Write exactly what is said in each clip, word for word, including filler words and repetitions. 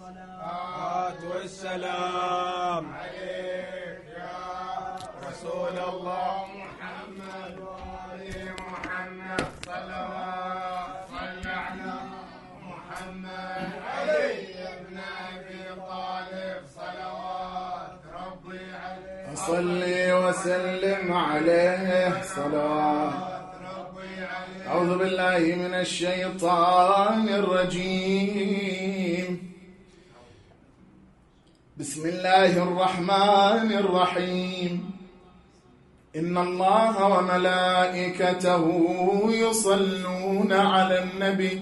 والسلام عليك يا رسول الله محمد وآل محمد صلوات صل على محمد علي ابن أبي طالب صلوات ربي عليه صلي وسلم عليه صلوات ربي عليه. أعوذ بالله من الشيطان الرجيم. بسم الله الرحمن الرحيم. إن الله وملائكته يصلون على النبي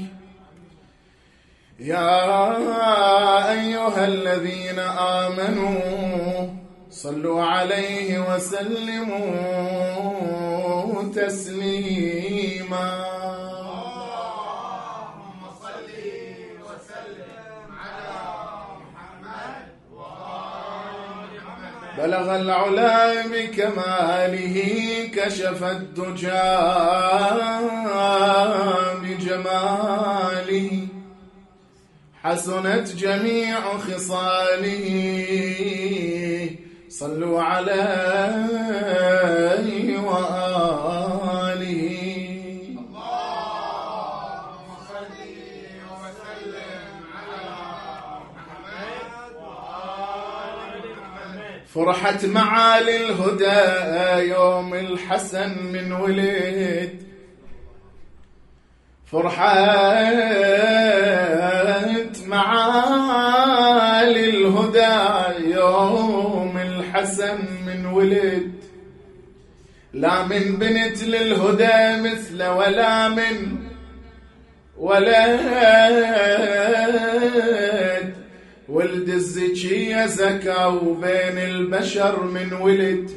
يا أيها الذين آمنوا صلوا عليه وسلموا تسليما. بلغ العلا بكماله كشف الدجى بجماله حسنت جميع خصاله صلوا عليه وآله. اللهم صل وسلم على محمد وآل محمد. فرحت معالي الهدى يوم الحسن من ولد. فرحت معالي الهدى يوم الحسن من ولد. لا من بنت للهدى مثل ولا من ولد. ولد الزكية زكا وبين البشر من ولد.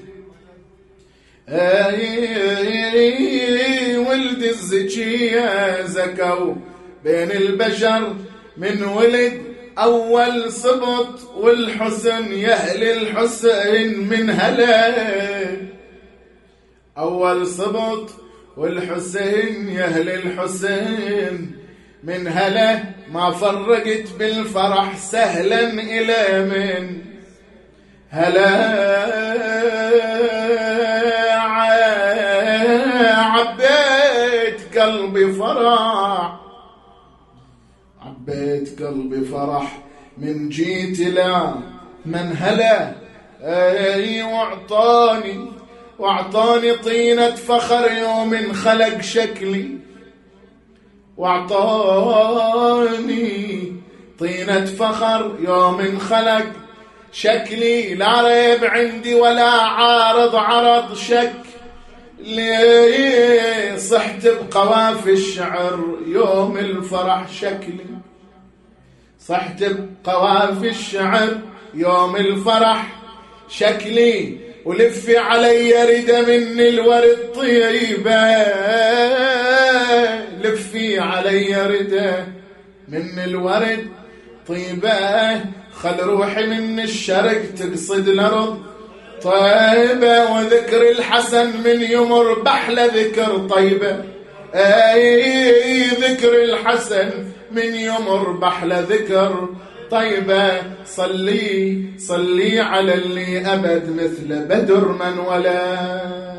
اي ولد الزكية زكا بين البشر من ولد. أول صبط والحسن يهل الحسين من هلا. أول صبط والحسين يهل الحسين من هلا. ما فرقت بالفرح سهلا إلى من هلا. عبيت قلبي فرح عبيت قلبي فرح من جيت لا من هلا. اي واعطاني واعطاني طينة فخر يوم خلق شكلي. واعطاني طينة فخر يوم خلق شكلي. لا ريب عندي ولا عارض عرض شك. ليه صحت بقوافي الشعر يوم الفرح شكلي. صحت بقوافي الشعر يوم الفرح شكلي. ولفي علي ردة من الورد طيبة. لفي علي ردة من الورد طيبة. خل روحي من الشرق تقصد الأرض طيبة. وذكر الحسن من يمر بحلى ذكر طيبة. اي ذكر الحسن من يمر بحلى ذكر طيبة. صلي صلي على اللي أبد مثل بدر من ولد.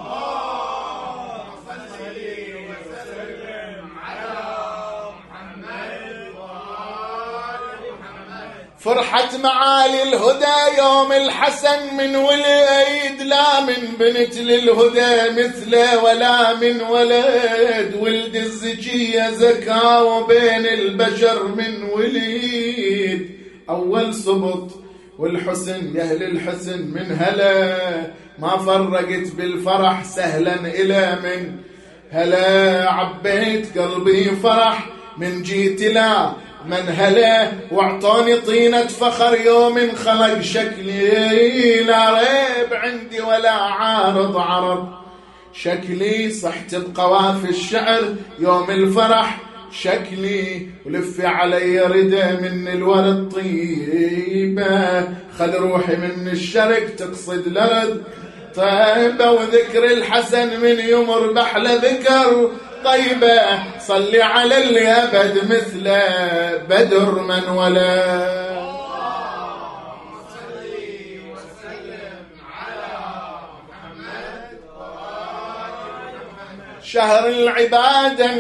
فرحت معالي الهدى يوم الحسن من ولد. لا من بنت للهدى مثله ولا من ولد. ولد الزكية زكا وبين البشر من ولد. أول صبط والحسن يهل الحسن من هلا. ما فرقت بالفرح سهلا إلى من هلا. عبيت قلبي فرح من جيت لا من هلا. واعطاني طينة فخر يوم خلق شكلي. لا ريب عندي ولا عارض عرض شكلي. صحت بقوافي الشعر يوم الفرح شكلي. ولفي علي ردى من الورد طيبة. خذ روحي من الشرق تقصد لرد طيبة. وذكر الحسن من يمر بحلى ذكر الطيبة صل على اللي أبد مثله بدر من ولا. شهر العبادة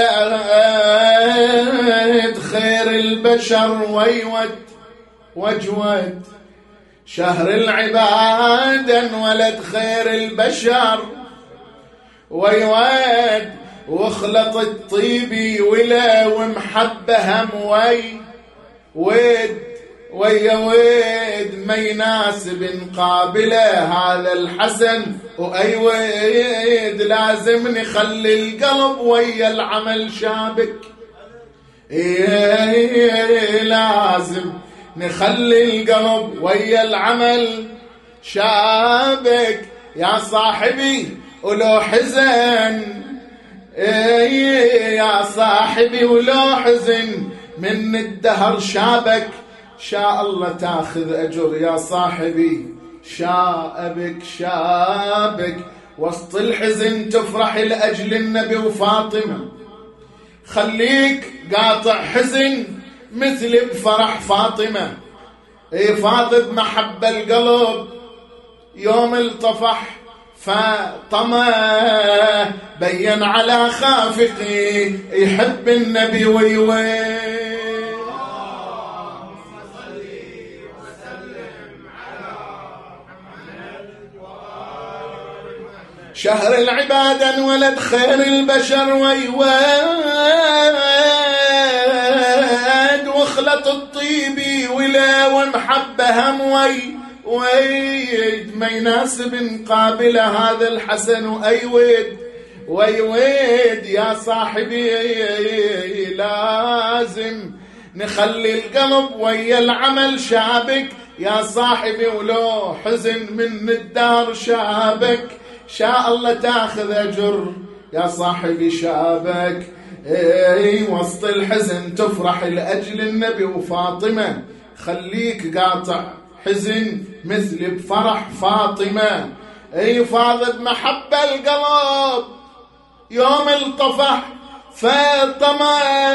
ولد خير البشر ويود وجود. شهر العبادة ولد خير البشر ويود وخلط الطيبي ولا ومحبة هم وي ود ويا ود ما يناسب نقابله هذا الحسن وأي ود لازم نخلي القلب ويا العمل شابك. إيه لازم نخلي القلب ويا العمل شابك يا صاحبي ولو حزن. إيه يا صاحبي ولو حزن من الدهر شابك شاء الله تاخذ أجر يا صاحبي شابك شابك. وسط الحزن تفرح لأجل النبي وفاطمة خليك قاطع حزن مثل بفرح فاطمة. اي فاض بمحبة القلب يوم الطفح فاطمة بين على خافقي يحب النبي ويوي. شهر العبادة ولد خير البشر ويواد وخلط الطيبي ولا ومحبة هم وي ويد ما يناسب نقابل هذا الحسن أي ويد ويويد يا صاحبي لازم نخلي القلب ويا العمل شابك يا صاحبي ولو حزن من الدار شابك شاء الله تاخذ أجر يا صاحبي شابك. اي وسط الحزن تفرح لأجل النبي وفاطمة خليك قاطع حزن مثل بفرح فاطمة. اي فاض بمحبة القلب يوم الطفح فاطمة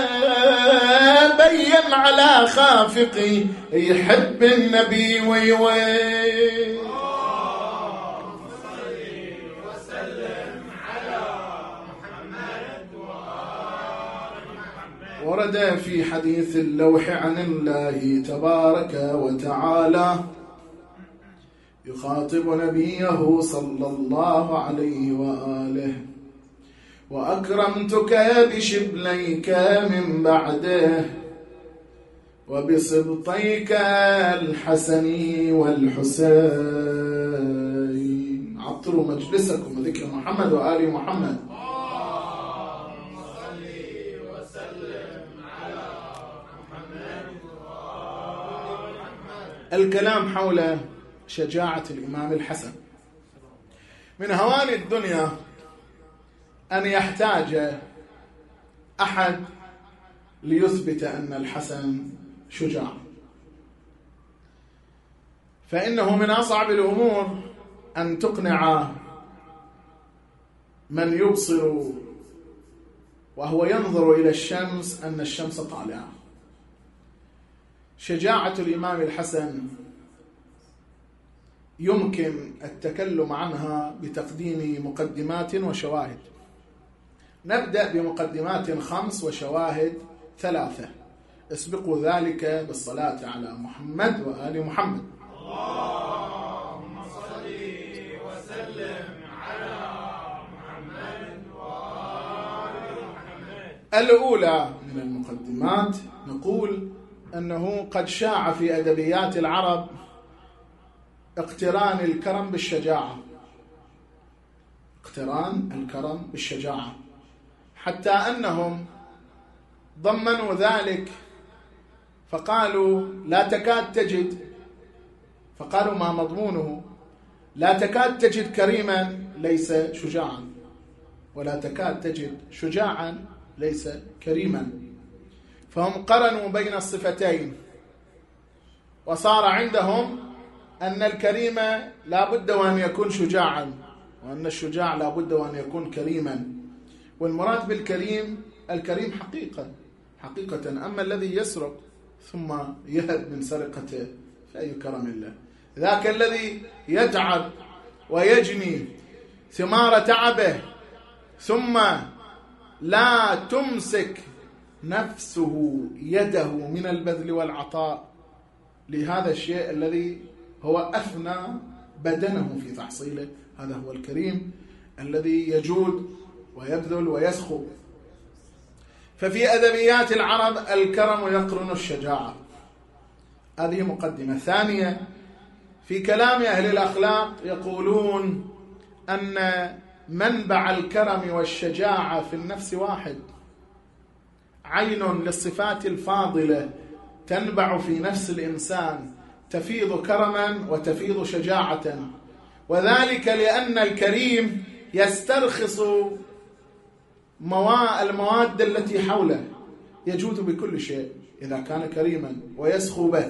بين على خافقي يحب النبي ويوي. ورد في حديث اللوح عن الله تبارك وتعالى يخاطب نبيه صلى الله عليه وآله وأكرمتك بشبليك من بعده وبسبطيك الحسن والحسين. عطروا مجلسكم ذكر محمد وآل محمد. الكلام حول شجاعة الإمام الحسن. من هوان الدنيا أن يحتاج أحد ليثبت أن الحسن شجاع، فإنه من أصعب الأمور أن تقنع من يبصر وهو ينظر إلى الشمس أن الشمس طالعة. شجاعة الإمام الحسن يمكن التكلم عنها بتقديم مقدمات وشواهد. نبدأ بمقدمات خمس وشواهد ثلاثة. اسبقوا ذلك بالصلاة على محمد وآل محمد. اللهم صل وسلم على محمد وآل محمد. الأولى من المقدمات نقول أنه قد شاع في أدبيات العرب اقتران الكرم بالشجاعة، اقتران الكرم بالشجاعة، حتى أنهم ضمنوا ذلك فقالوا لا تكاد تجد، فقالوا ما مضمونه لا تكاد تجد كريما ليس شجاعا، ولا تكاد تجد شجاعا ليس كريما. فهم قرنوا بين الصفتين، وصار عندهم أن الكريم لا بد وأن يكون شجاعا، وأن الشجاع لا بد وأن يكون كريما. والمراد بالكريم الكريم حقيقة حقيقة. أما الذي يسرق ثم يهب من سرقته فأي كرم الله. ذاك الذي يتعب ويجني ثمار تعبه ثم لا تمسك نفسه يده من البذل والعطاء لهذا الشيء الذي هو أفنى بدنه في تحصيله، هذا هو الكريم الذي يجود ويبذل ويسخو. ففي أدبيات العرب الكرم يقرن الشجاعة. هذه مقدمة. ثانية، في كلام أهل الأخلاق يقولون أن منبع الكرم والشجاعة في النفس واحد، عين للصفات الفاضلة تنبع في نفس الإنسان تفيض كرما وتفيض شجاعة، وذلك لأن الكريم يسترخص المواد التي حوله، يجود بكل شيء إذا كان كريما ويسخو به.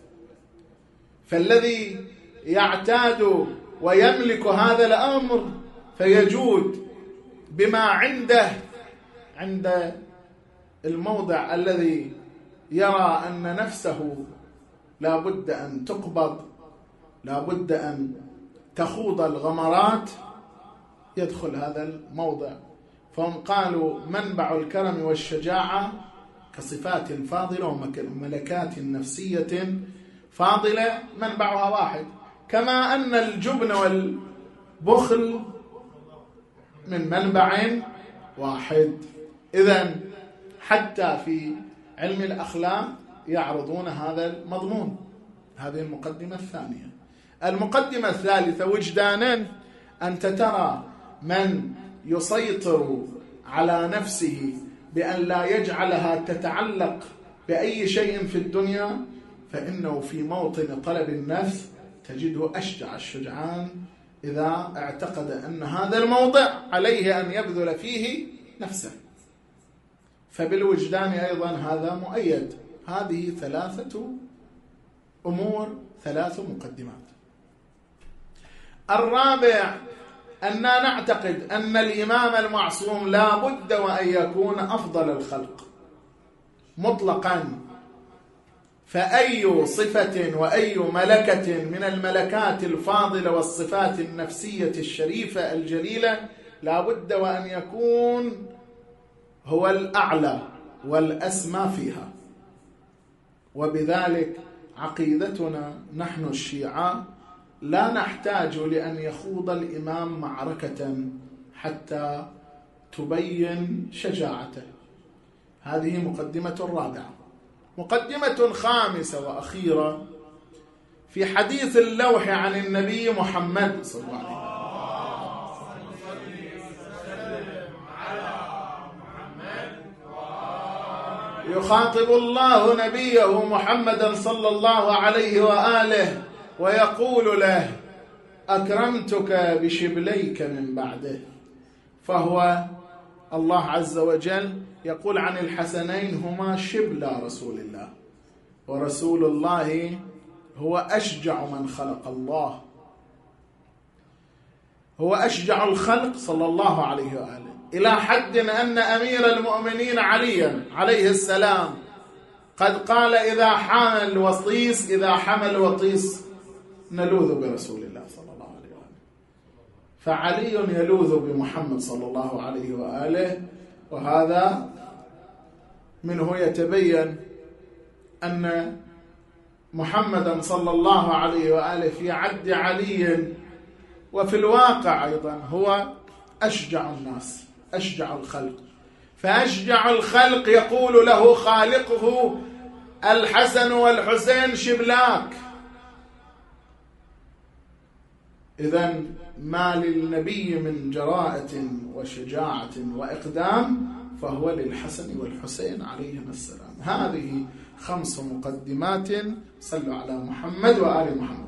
فالذي يعتاد ويملك هذا الأمر فيجود بما عنده عند الموضع الذي يرى أن نفسه لا بد أن تقبض، لا بد أن تخوض الغمرات، يدخل هذا الموضع. فهم قالوا منبع الكرم والشجاعة كصفات فاضلة وملكات نفسية فاضلة منبعها واحد، كما أن الجبن والبخل من منبع واحد. إذن حتى في علم الأخلاق يعرضون هذا المضمون. هذه المقدمة الثانية. المقدمة الثالثة، وجدانا أنت ترى من يسيطر على نفسه بأن لا يجعلها تتعلق بأي شيء في الدنيا، فإنه في موطن طلب النفس تجده أشجع الشجعان إذا اعتقد أن هذا الموضع عليه أن يبذل فيه نفسه. فبالوجدان أيضا هذا مؤيد. هذه ثلاثة أمور، ثلاث مقدمات. الرابع، أننا نعتقد أن الإمام المعصوم لا بد وأن يكون أفضل الخلق مطلقا، فأي صفة وأي ملكة من الملكات الفاضلة والصفات النفسية الشريفة الجليلة لا بد وأن يكون هو الأعلى والأسمى فيها. وبذلك عقيدتنا نحن الشيعة لا نحتاج لأن يخوض الإمام معركة حتى تبين شجاعته. هذه مقدمة رابعة. مقدمة خامسة وأخيرة، في حديث اللوح عن النبي محمد صلى الله عليه وسلم يخاطب الله نبيه محمدا صلى الله عليه وآله ويقول له: أكرمتك بشبليك من بعده. فهو الله عز وجل يقول عن الحسنين: هما شبل رسول الله، ورسول الله هو أشجع من خلق الله، هو أشجع الخلق صلى الله عليه وآله، إلى حد أن أمير المؤمنين عليا عليه السلام قد قال: إذا حمل الوطيس إذا حمل الوطيس نلوذ برسول الله صلى الله عليه وآله. فعلي يلوذ بمحمد صلى الله عليه وآله. وهذا منه يتبين أن محمدا صلى الله عليه وآله في عد علي وفي الواقع أيضا هو أشجع الناس، أشجع الخلق. فأشجع الخلق يقول له خالقه: الحسن والحسين شبلاك. إذن ما للنبي من جراءة وشجاعة وإقدام فهو للحسن والحسين عليهما السلام. هذه خمس مقدمات. صلوا على محمد وآل محمد.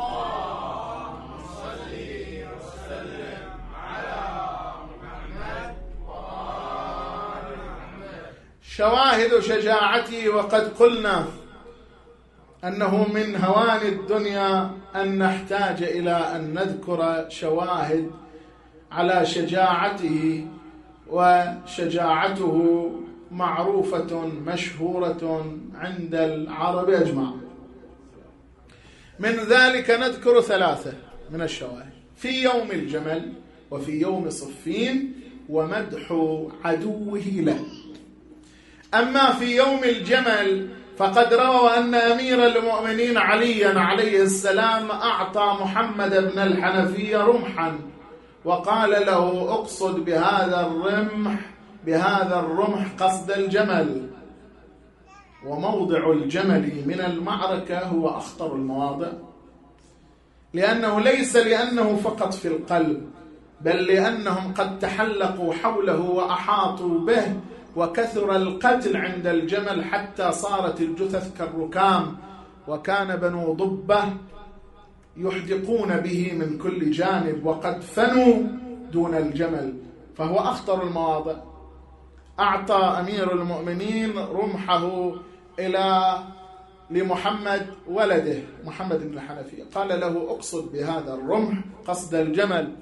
شواهد شجاعته، وقد قلنا أنه من هوان الدنيا أن نحتاج إلى أن نذكر شواهد على شجاعته وشجاعته معروفة مشهورة عند العرب أجمع. من ذلك نذكر ثلاثة من الشواهد: في يوم الجمل، وفي يوم صفين، ومدح عدوه له. أما في يوم الجمل فقد روى أن أمير المؤمنين عليا عليه السلام أعطى محمد بن الحنفية رمحا وقال له: اقصد بهذا الرمح بهذا الرمح قصد الجمل. وموضع الجمل من المعركة هو أخطر المواضع، لأنه ليس لأنه فقط في القلب، بل لأنهم قد تحلقوا حوله وأحاطوا به، وكثر القتل عند الجمل حتى صارت الجثث كالركام، وكان بنو ضبة يحدقون به من كل جانب، وقد فنوا دون الجمل، فهو أخطر المواضع. أعطى أمير المؤمنين رمحه إلى لمحمد ولده محمد بن الحنفية، قال له: اقصد بهذا الرمح قصد الجمل.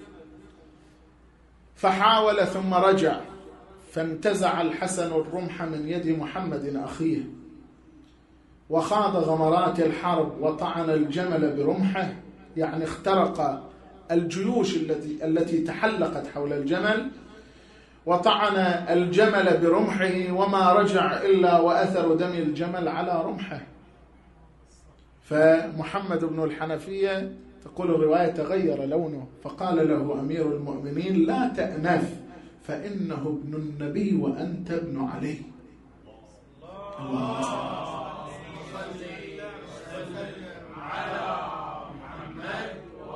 فحاول ثم رجع، فانتزع الحسن الرمح من يد محمد أخيه، وخاض غمرات الحرب وطعن الجمل برمحه، يعني اخترق الجيوش التي التي تحلقت حول الجمل، وطعن الجمل برمحه، وما رجع إلا وأثر دم الجمل على رمحه. فمحمد بن الحنفية تقول الرواية تغير لونه، فقال له أمير المؤمنين: لا تأنف، فإنه ابن النبي وأنت ابن علي. اللهم صل على محمد.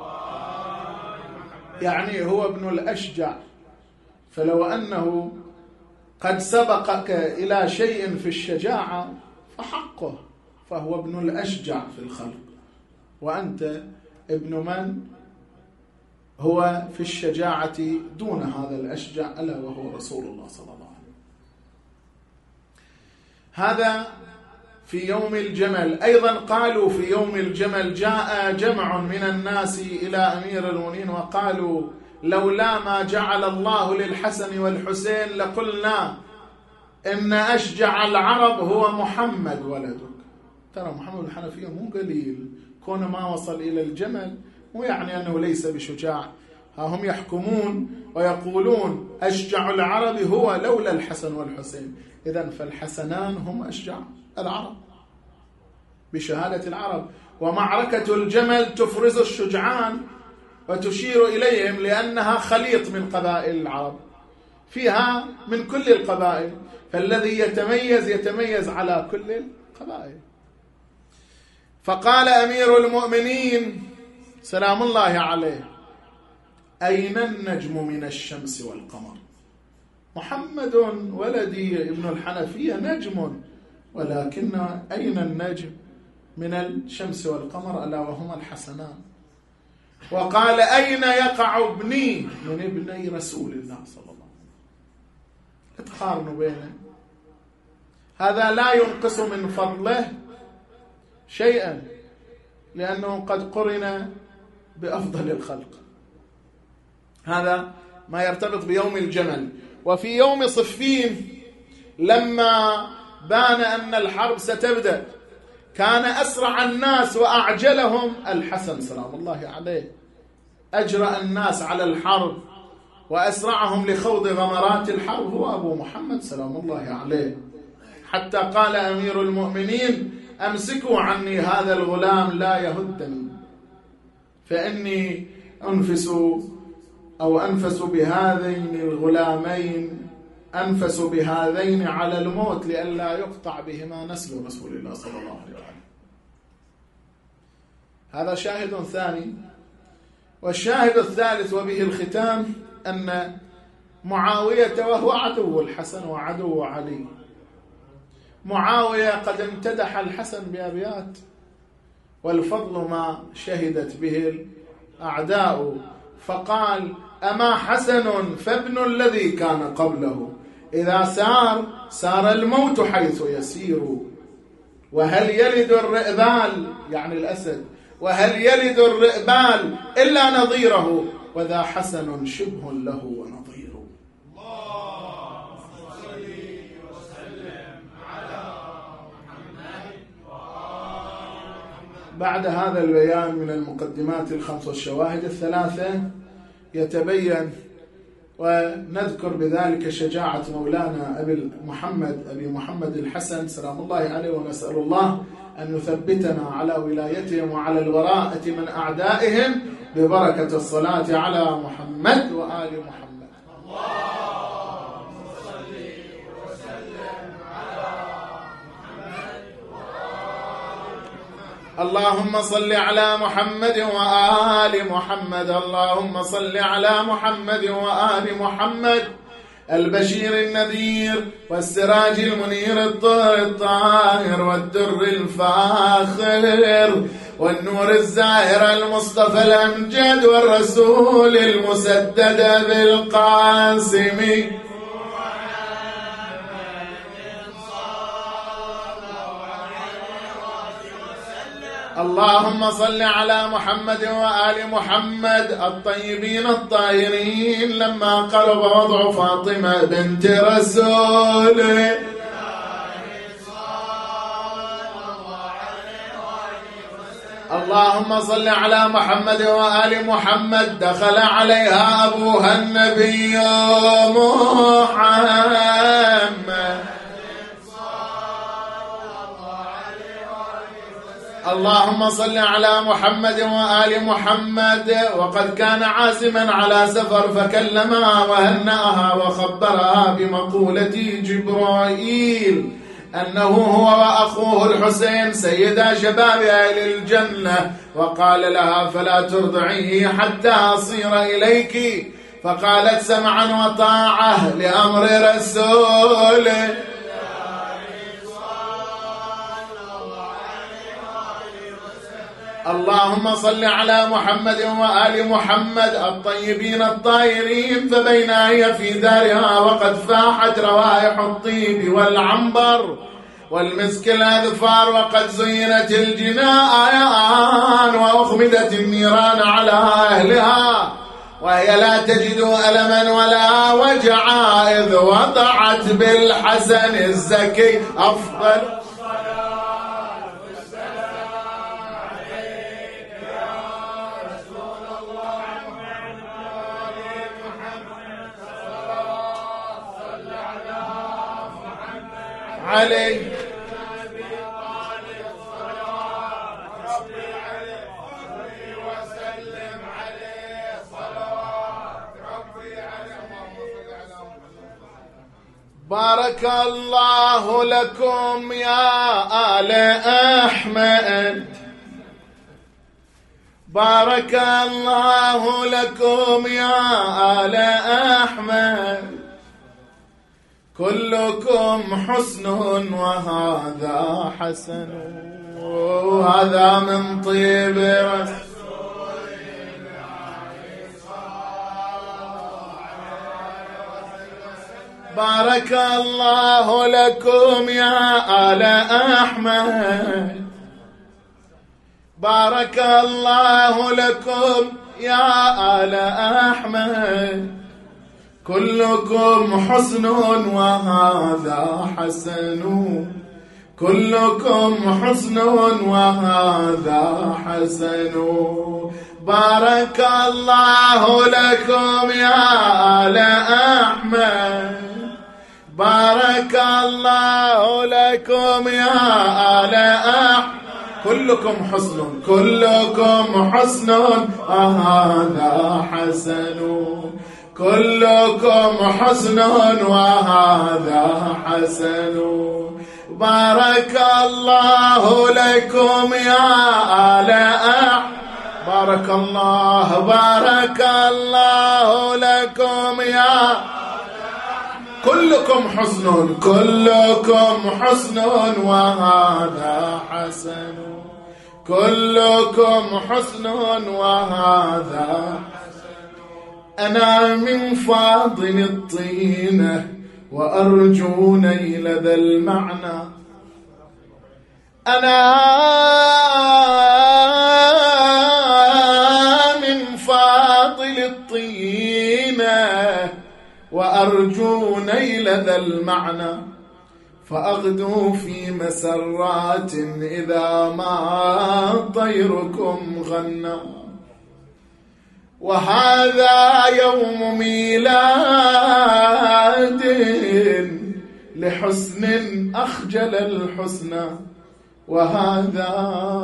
يعني هو ابن الأشجع، فلو أنه قد سبقك إلى شيء في الشجاعة فحقه، فهو ابن الأشجع في الخلق، وأنت ابن من هو في الشجاعة دون هذا الأشجع، ألا وهو رسول الله صلى الله عليه وسلم. هذا في يوم الجمل. أيضا قالوا في يوم الجمل جاء جمع من الناس إلى أمير المؤمنين وقالوا: لولا ما جعل الله للحسن والحسين لقلنا إن أشجع العرب هو محمد ولدك. ترى محمد الحنفية مو قليل، كون ما وصل إلى الجمل مو يعني أنه ليس بشجاع. هم يحكمون ويقولون أشجع العرب هو لولا الحسن والحسين، إذن فالحسنان هم أشجع العرب بشهادة العرب. ومعركة الجمل تفرز الشجعان وتشير إليهم، لأنها خليط من قبائل العرب، فيها من كل القبائل، فالذي يتميز يتميز على كل القبائل. فقال أمير المؤمنين سلام الله عليه: أين النجم من الشمس والقمر؟ محمد ولدي ابن الحنفية نجم، ولكن أين النجم من الشمس والقمر ألا وهما الحسنان؟ وقال: أين يقع ابني من ابني رسول الله صلى الله عليه وسلم؟ تقارنوا بينه، هذا لا ينقص من فضله شيئا، لأنه قد قرن بأفضل الخلق. هذا ما يرتبط بيوم الجمل. وفي يوم صفين لما بان أن الحرب ستبدأ، كان أسرع الناس وأعجلهم الحسن سلام الله عليه، أجرأ الناس على الحرب وأسرعهم لخوض غمرات الحرب هو أبو محمد سلام الله عليه، حتى قال أمير المؤمنين: أمسكوا عني هذا الغلام لا يهدني، فإني أنفس أو أنفس بهذين الغلامين أنفس بهذين على الموت لئلا يقطع بهما نسل رسول الله صلى الله عليه وسلم. هذا شاهد ثاني. والشاهد الثالث وبه الختام أن معاوية وهو عدو الحسن وعدو علي، معاوية قد امتدح الحسن بأبيات، والفضل ما شهدت به الأعداء، فقال: أما حسن فابن الذي كان قبله، إذا سار سار الموت حيث يسير، وهل يلد الرئبال يعني الأسد، وهل يلد الرئبال إلا نظيره، وذا حسن شبه له ونظيره. بعد هذا البيان من المقدمات الخمس والشواهد الثلاثة يتبين ونذكر بذلك شجاعة مولانا أبي محمد أبي محمد الحسن سلام الله عليه، ونسأل الله أن يثبتنا على ولايتهم وعلى البراءة من أعدائهم ببركة الصلاة على محمد وآل محمد. اللهم صل على محمد وآل محمد. اللهم صل على محمد وآل محمد البشير النذير والسراج المنير الطاهر الطاهر والدر الفاخر والنور الزاهر المصطفى الأمجد والرسول المسدد بالقاسم. اللهم صل على محمد وآل محمد الطيبين الطاهرين لما قرب وضع فاطمة بنت رسول. اللهم صل على محمد وآل محمد دخل عليها أبوها النبي محمد. اللهم صل على محمد وآل محمد وقد كان عازما على سفر فكلمها وهنأها وخبرها بمقولة جبرائيل أنه هو وأخوه الحسين سيدا شباب أهل الجنة، وقال لها فلا ترضعيه حتى أصير إليك، فقالت سمعا وطاعة لأمر رسوله. اللهم صل على محمد وآل محمد الطيبين الطاهرين فبين هي في دارها وقد فاحت روائح الطيب والعنبر والمسك الأذفار وقد زينت الجنان وأخمدت النيران على أهلها وهي لا تجد ألما ولا وجعا إذ وضعت بالحسن الزكي أفضل عليه بارك الله لكم يا آل أحمد، بارك الله لكم يا آل أحمد، كلكم حسن وهذا حسن، وهذا من طيب رسول. بارك الله لكم يا آل أحمد، بارك الله لكم يا آل أحمد، كلكم حسن وهذا حسن، كلكم حسن وهذا حسن. بارك الله لكم يا آل أحمد، بارك الله لكم يا آل أحمد، كلكم حسن، كلكم حسن وهذا حسن، كلكم حسن وهذا حسن. بارك الله لكم يا آل أحمد، بارك الله، بارك الله لكم يا كلكم حسن، كلكم حسن وهذا حسن، كلكم حسن وهذا. أنا من فاضل الطينة وأرجو نيل ذا المعنى، أنا من فاضل الطينة وأرجو نيل ذا المعنى، فأغدو في مسرات إذا ما طيركم غنى. وهذا يوم ميلاد لحسن أخجل الحسنى. وهذا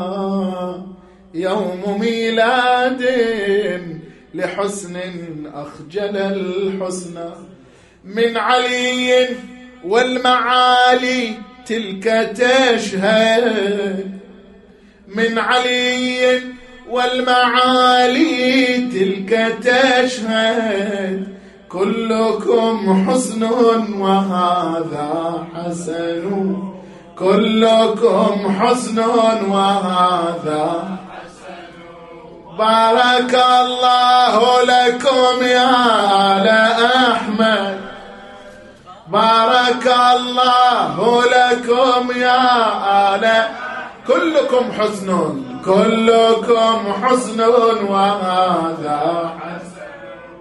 يوم ميلاد لحسن أخجل الحسنى. من علي والمعالي تلك تشهد، من علي والمعالي تلك تشهد. كلكم حسن وهذا حسن، كلكم حسن وهذا حسن. بارك الله لكم يا آل أحمد، بارك الله لكم يا آل. كلكم حسن، كلكم حسن وهذا حسن،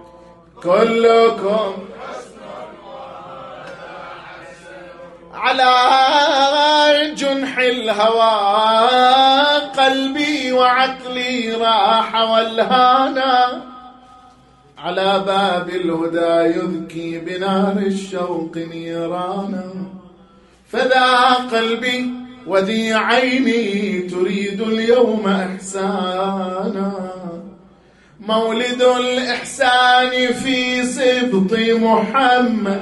كلكم حسن وهذا حسن. على جنح الهوى قلبي وعقلي راح والهانا، على باب الهدى يذكي بنار الشوق نيرانا. فذا قلبي وذي عيني تريد اليوم إحسانا. مولد الإحسان في سبط محمد،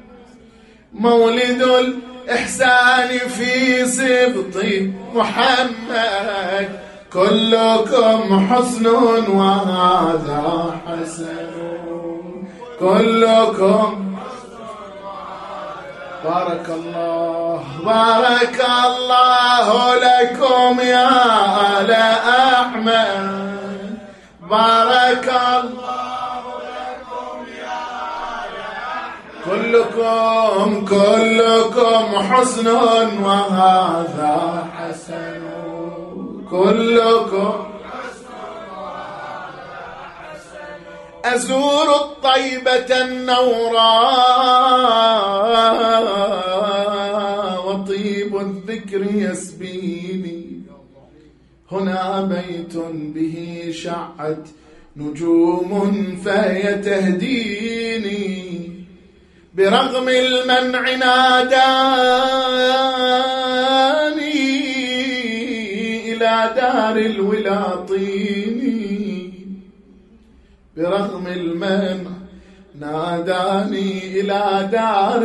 مولد الإحسان في سبط محمد. كلكم حسن وهذا حسن، كلكم. بارك الله، بارك الله لكم يا آل أحمد، بارك الله لكم يا آل أحمد. كلكم كلكم حسن وهذا حسن، كلكم حسن وهذا حسن. أزور الطيبة النوراء وطيب الذكر يسبيني. هنا بيت به شعت نجوم فهي تهديني. برغم المنع ناداني إلى دار الولاطين. برغم المنع ناداني إلى دار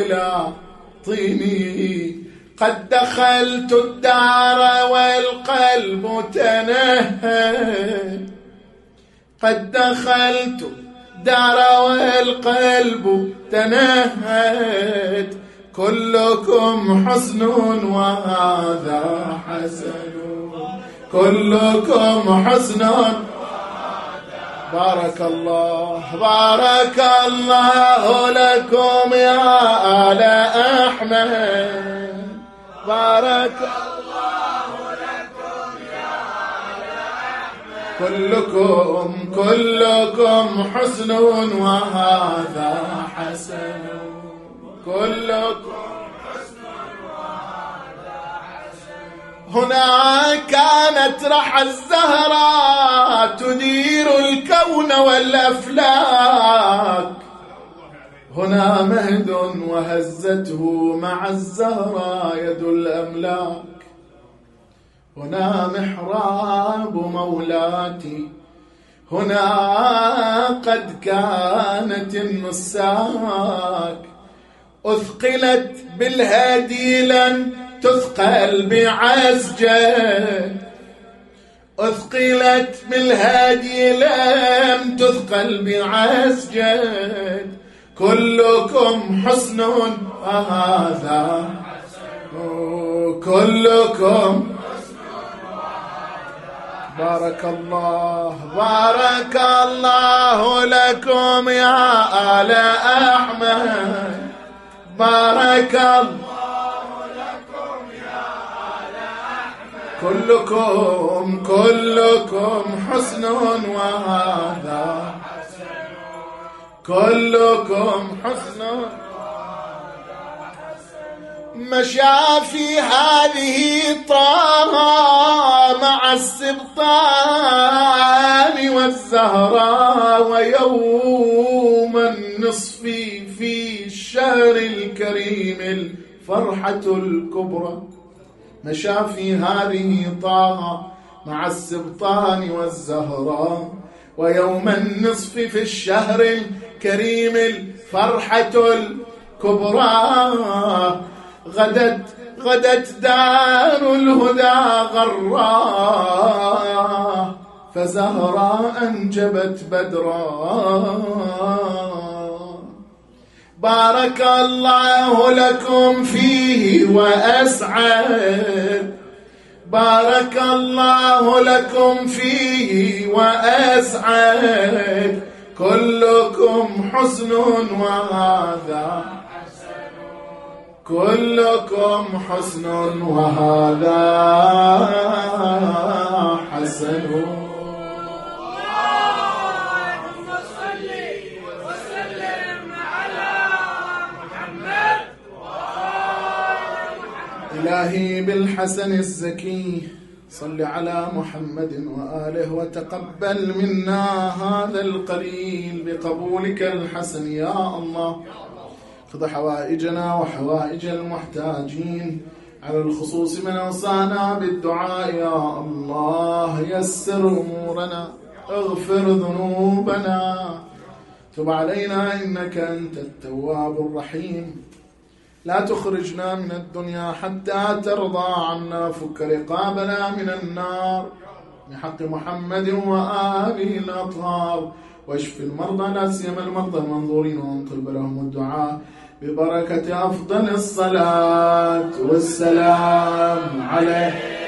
الولاطين. قد دخلت الدار والقلب تنهد، قد دخلت الدار والقلب تنهد. كلكم حسن وهذا حسن، كلكم حسن. بارك الله، بارك الله لكم يا آل أحمد، بارك الله لكم يا آل أحمد. كلكم كلكم حسن وهذا حسن، كلكم حسن وهذا حسن. هنا كانت رحى الزهراء تدير الكون والأفلاك. هنا مهد وهزته مع الزهراء يد الأملاك. هنا محراب مولاتي، هنا قد كانت النساك. أثقلت بالهادي لن تثقل بعسجد، أثقلت بالهادي لم تثقل بعسجد. كلكم حسن وهذا حسن، كلكم. بارك الله، بارك الله لكم يا آل أحمد، بارك الله لكم يا آل أحمد. كلكم كلكم حسن وهذا حسن، كلكم حسن. مشى في هذه طه مع السبطان والزهراء ويوم النصف في الشهر الكريم الفرحة الكبرى. مشى في هذه طه مع السبطان والزهراء ويوم النصف في الشهر الكريم الفرحة الكبرى. غدت غدت دار الهدى غراء فزهراء أنجبت بدرا. بارك الله لكم فيه وأسعد، بارك الله لكم فيه وأسعد، كلكم حسن وهذا كلكم حسن وهذا حسن. اللهم صل وسلم على محمد وآل محمد. إلهي بالحسن الزكي صل على محمد وآله وتقبل منا هذا القليل بقبولك الحسن يا الله. اقض حوائجنا وحوائج المحتاجين، على الخصوص من أوصانا بالدعاء يا الله. يسر أمورنا، اغفر ذنوبنا، تب علينا إنك أنت التواب الرحيم. لا تخرجنا من الدنيا حتى ترضى عنا، فك رقابنا من النار بحق محمد وآله الأطهار، واشف المرضى لا سيما المرضى المنظورين، وانقل لهم الدعاء ببركة أفضل الصلاة والسلام عليه.